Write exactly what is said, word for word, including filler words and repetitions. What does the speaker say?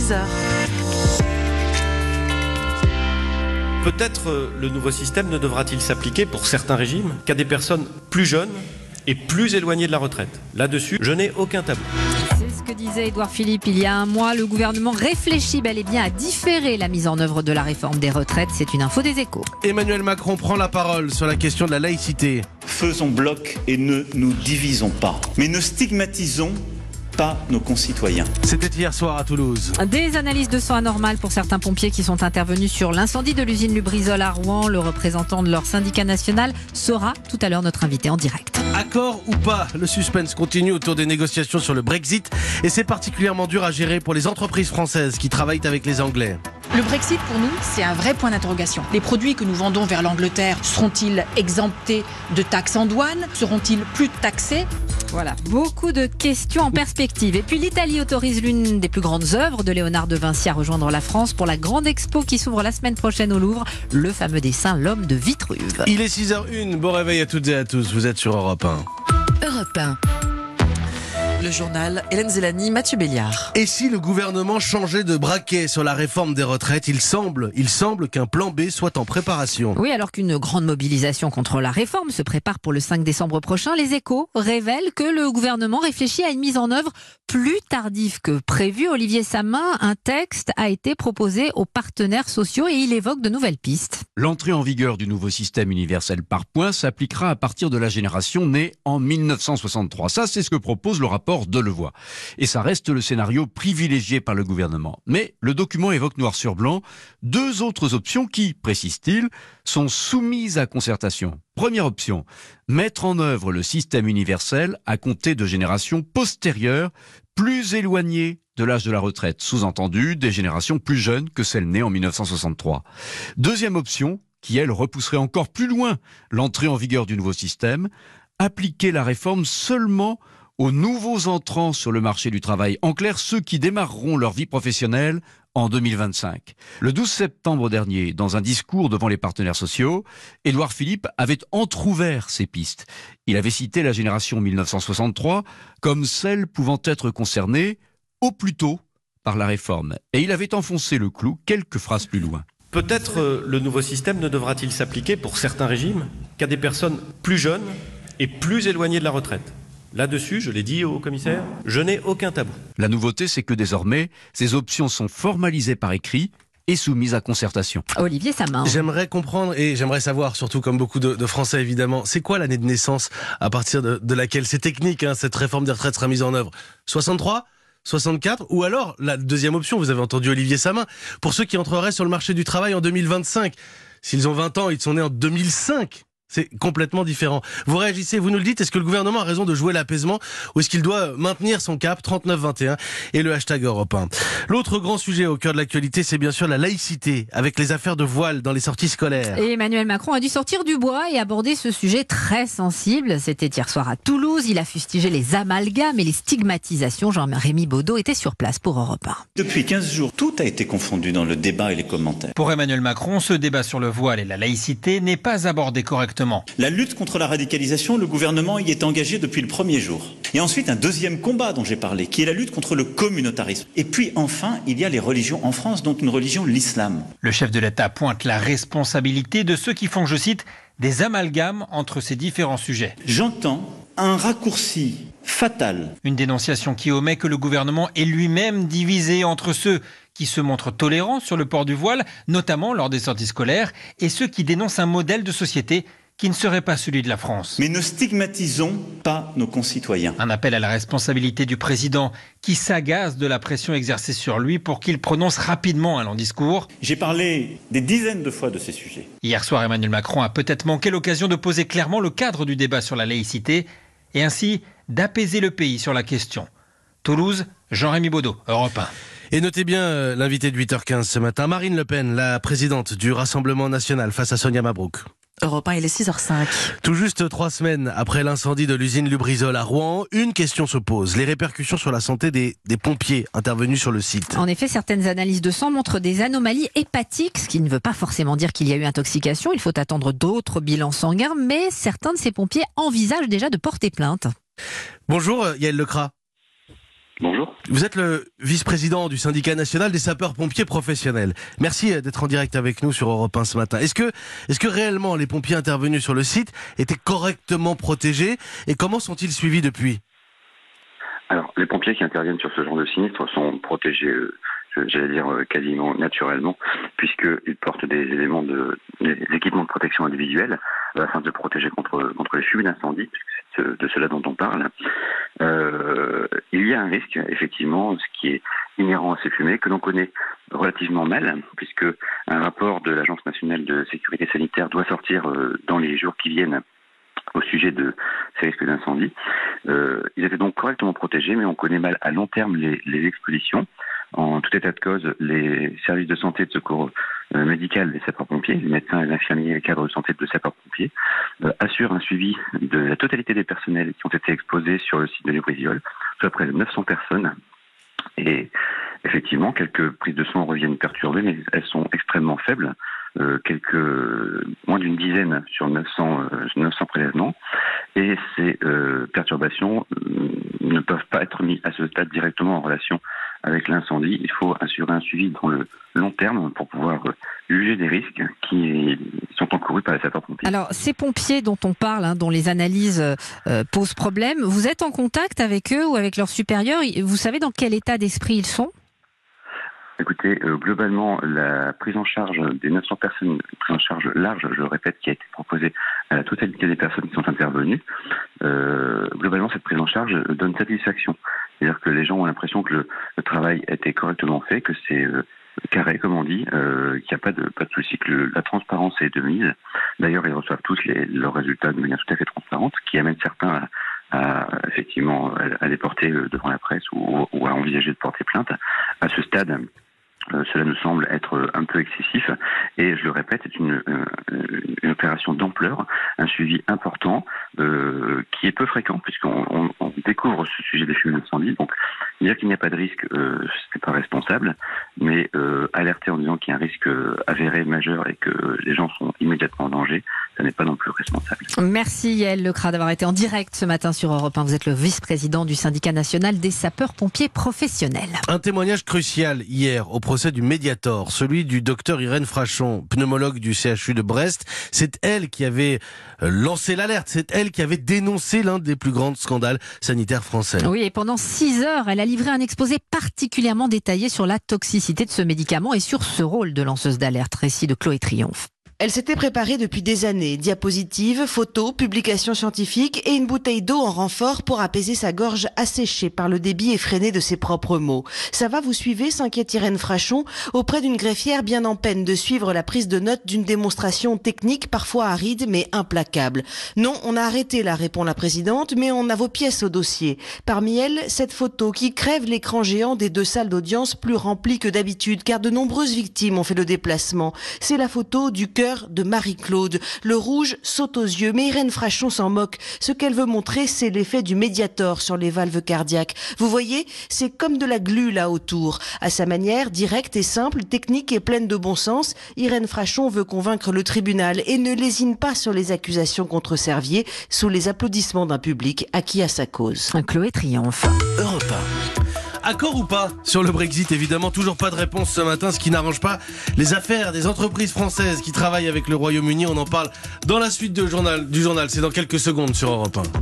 six heures. Peut-être euh, le nouveau système ne devra-t-il s'appliquer pour certains régimes qu'à des personnes plus jeunes et plus éloignées de la retraite. Là-dessus, je n'ai aucun tabou. C'est ce que disait Édouard Philippe il y a un mois. Le gouvernement réfléchit bel et bien à différer la mise en œuvre de la réforme des retraites. C'est une info des Échos. Emmanuel Macron prend la parole sur la question de la laïcité. Faisons bloc et ne nous divisons pas. Mais ne stigmatisons pas nos concitoyens. C'était hier soir à Toulouse. Des analyses de sang anormales pour certains pompiers qui sont intervenus sur l'incendie de l'usine Lubrizol à Rouen. Le représentant de leur syndicat national sera tout à l'heure notre invité en direct. Accord ou pas, le suspense continue autour des négociations sur le Brexit et c'est particulièrement dur à gérer pour les entreprises françaises qui travaillent avec les Anglais. Le Brexit, pour nous, c'est un vrai point d'interrogation. Les produits que nous vendons vers l'Angleterre seront-ils exemptés de taxes en douane? Seront-ils plus taxés? Voilà, beaucoup de questions en perspective. Et puis l'Italie autorise l'une des plus grandes œuvres de Léonard de Vinci à rejoindre la France pour la grande expo qui s'ouvre la semaine prochaine au Louvre, le fameux dessin L'homme de Vitruve. Il est six heures une, bon réveil à toutes et à tous, vous êtes sur Europe un. Europe un. Le journal, Hélène Zélani, Mathieu Béliard. Et si le gouvernement changeait de braquet sur la réforme des retraites, il semble, il semble qu'un plan B soit en préparation. Oui, alors qu'une grande mobilisation contre la réforme se prépare pour le cinq décembre prochain, les Échos révèlent que le gouvernement réfléchit à une mise en œuvre plus tardive que prévu. Olivier Samin, un texte a été proposé aux partenaires sociaux et il évoque de nouvelles pistes. L'entrée en vigueur du nouveau système universel par points s'appliquera à partir de la génération née en mille neuf cent soixante-trois. Ça, c'est ce que propose le rapport Delevoye. Et ça reste le scénario privilégié par le gouvernement. Mais le document évoque noir sur blanc deux autres options qui, précise-t-il, sont soumises à concertation. Première option, mettre en œuvre le système universel à compter de générations postérieures, plus éloignées de l'âge de la retraite, sous-entendu des générations plus jeunes que celles nées en mille neuf cent soixante-trois. Deuxième option, qui elle repousserait encore plus loin l'entrée en vigueur du nouveau système, appliquer la réforme seulement aux nouveaux entrants sur le marché du travail. En clair, ceux qui démarreront leur vie professionnelle en deux mille vingt-cinq. Le douze septembre dernier, dans un discours devant les partenaires sociaux, Édouard Philippe avait entrouvert ces pistes. Il avait cité la génération mille neuf cent soixante-trois comme celle pouvant être concernée au plus tôt par la réforme. Et il avait enfoncé le clou quelques phrases plus loin. Peut-être euh, le nouveau système ne devra-t-il s'appliquer pour certains régimes qu'à des personnes plus jeunes et plus éloignées de la retraite. Là-dessus, je l'ai dit au commissaire, je n'ai aucun tabou. La nouveauté, c'est que désormais, ces options sont formalisées par écrit et soumises à concertation. Olivier Samin. J'aimerais comprendre et j'aimerais savoir, surtout comme beaucoup de, de Français évidemment, c'est quoi l'année de naissance à partir de, de laquelle c'est technique, hein, cette réforme des retraites sera mise en œuvre? soixante-trois, soixante-quatre, ou alors la deuxième option, vous avez entendu Olivier Samin, pour ceux qui entreraient sur le marché du travail en deux mille vingt-cinq. S'ils ont vingt ans, ils sont nés en deux mille cinq. C'est complètement différent. Vous réagissez, vous nous le dites, est-ce que le gouvernement a raison de jouer l'apaisement ou est-ce qu'il doit maintenir son cap trente-neuf vingt et un et le hashtag Europe un. L'autre grand sujet au cœur de l'actualité, c'est bien sûr la laïcité, avec les affaires de voile dans les sorties scolaires. Et Emmanuel Macron a dû sortir du bois et aborder ce sujet très sensible. C'était hier soir à Toulouse. Il a fustigé les amalgames et les stigmatisations. Jean-Rémy Baudot était sur place pour Europe un. Depuis quinze jours, tout a été confondu dans le débat et les commentaires. Pour Emmanuel Macron, ce débat sur le voile et la laïcité n'est pas abordé correctement. La lutte contre la radicalisation, le gouvernement y est engagé depuis le premier jour. Et ensuite, un deuxième combat dont j'ai parlé, qui est la lutte contre le communautarisme. Et puis enfin, il y a les religions en France, dont une religion, l'islam. Le chef de l'État pointe la responsabilité de ceux qui font, je cite, des amalgames entre ces différents sujets. J'entends un raccourci fatal. Une dénonciation qui omet que le gouvernement est lui-même divisé entre ceux qui se montrent tolérants sur le port du voile, notamment lors des sorties scolaires, et ceux qui dénoncent un modèle de société qui ne serait pas celui de la France. Mais ne stigmatisons pas nos concitoyens. Un appel à la responsabilité du président qui s'agace de la pression exercée sur lui pour qu'il prononce rapidement un long discours. J'ai parlé des dizaines de fois de ces sujets. Hier soir, Emmanuel Macron a peut-être manqué l'occasion de poser clairement le cadre du débat sur la laïcité et ainsi d'apaiser le pays sur la question. Toulouse, Jean-Rémy Baudot, Europe un. Et notez bien euh, l'invité de huit heures quinze ce matin, Marine Le Pen, la présidente du Rassemblement National face à Sonia Mabrouk. Europe un, il est six heures cinq. Tout juste trois semaines après l'incendie de l'usine Lubrizol à Rouen, une question se pose. Les répercussions sur la santé des, des pompiers intervenus sur le site. En effet, certaines analyses de sang montrent des anomalies hépatiques, ce qui ne veut pas forcément dire qu'il y a eu intoxication. Il faut attendre d'autres bilans sanguins, mais certains de ces pompiers envisagent déjà de porter plainte. Bonjour Yael Lecras. Bonjour. Vous êtes le vice-président du syndicat national des sapeurs-pompiers professionnels. Merci d'être en direct avec nous sur Europe un ce matin. Est-ce que, est-ce que réellement les pompiers intervenus sur le site étaient correctement protégés et comment sont-ils suivis depuis ? Alors, les pompiers qui interviennent sur ce genre de sinistre sont protégés, euh, j'allais dire euh, quasiment naturellement, puisqu'ils portent des éléments de, des équipements de protection individuelle euh, afin de se protéger contre contre les fuites d'incendie, puisque c'est de, de cela dont on parle. Euh, il y a un risque, effectivement, ce qui est inhérent à ces fumées, que l'on connaît relativement mal, puisque un rapport de l'Agence nationale de sécurité sanitaire doit sortir euh, dans les jours qui viennent au sujet de ces risques d'incendie. Euh, ils étaient donc correctement protégés, mais on connaît mal à long terme les, les expositions. En tout état de cause, les services de santé et de secours euh, médical des sapeurs-pompiers, les médecins et les infirmiers et les cadres de santé de sapeurs-pompiers, euh, assurent un suivi de la totalité des personnels qui ont été exposés sur le site de Levréziol, soit près de neuf cents personnes. Et effectivement, quelques prises de sang reviennent perturbées, mais elles sont extrêmement faibles. Euh, quelques moins d'une dizaine sur neuf cents, euh, neuf cents prélèvements, et ces euh, perturbations euh, ne peuvent pas être mises à ce stade directement en relation avec l'incendie. Il faut assurer un suivi dans le long terme pour pouvoir euh, juger des risques qui sont encourus par les sapeurs-pompiers. Alors, ces pompiers dont on parle, hein, dont les analyses euh, posent problème, vous êtes en contact avec eux ou avec leurs supérieurs ? Vous savez dans quel état d'esprit ils sont ? Écoutez, euh, globalement, la prise en charge des neuf cents personnes, une prise en charge large, je le répète, qui a été proposée à la totalité des personnes qui sont intervenues, euh, globalement, cette prise en charge donne satisfaction. C'est-à-dire que les gens ont l'impression que le, le travail a été correctement fait, que c'est euh, carré, comme on dit, euh, qu'il n'y a pas de, pas de souci, que le, la transparence est de mise. D'ailleurs, ils reçoivent tous les, leurs résultats de manière tout à fait transparente, qui amène certains à, à effectivement, à, à les porter devant la presse ou, ou à envisager de porter plainte. À ce stade, Euh, cela nous semble être un peu excessif et je le répète, c'est une, euh, une opération d'ampleur, un suivi important euh, qui est peu fréquent puisqu'on on, on découvre ce sujet des fumées d'incendie. Donc dire qu'il n'y a pas de risque, euh, ce n'est pas responsable, mais euh, alerter en disant qu'il y a un risque avéré majeur et que les gens sont immédiatement en danger, ça n'est pas non plus responsable. Merci Yael Lecras d'avoir été en direct ce matin sur Europe un. Vous êtes le vice-président du syndicat national des sapeurs-pompiers professionnels. Un témoignage crucial hier au procès du Mediator, celui du docteur Irène Frachon, pneumologue du C H U de Brest. C'est elle qui avait lancé l'alerte, c'est elle qui avait dénoncé l'un des plus grands scandales sanitaires français. Oui, et pendant six heures, elle a livré un exposé particulièrement détaillé sur la toxicité de ce médicament et sur ce rôle de lanceuse d'alerte. Récit de Chloé Triomphe. Elle s'était préparée depuis des années, diapositives, photos, publications scientifiques et une bouteille d'eau en renfort pour apaiser sa gorge asséchée par le débit effréné de ses propres mots. Ça va, vous suivez, s'inquiète Irène Frachon, auprès d'une greffière bien en peine de suivre la prise de notes d'une démonstration technique parfois aride mais implacable. Non, on a arrêté là, répond la présidente, mais on a vos pièces au dossier. Parmi elles, cette photo qui crève l'écran géant des deux salles d'audience plus remplies que d'habitude, car de nombreuses victimes ont fait le déplacement. C'est la photo du cœur de Marie-Claude. Le rouge saute aux yeux, mais Irène Frachon s'en moque. Ce qu'elle veut montrer, c'est l'effet du Mediator sur les valves cardiaques. Vous voyez, c'est comme de la glu là autour. À sa manière, directe et simple, technique et pleine de bon sens, Irène Frachon veut convaincre le tribunal et ne lésine pas sur les accusations contre Servier, sous les applaudissements d'un public acquis à sa cause. Chloé Triomphe. Europe un. Accord ou pas sur le Brexit? Évidemment, toujours pas de réponse ce matin, ce qui n'arrange pas les affaires des entreprises françaises qui travaillent avec le Royaume-Uni. On en parle dans la suite de journal, du journal. C'est dans quelques secondes sur Europe un.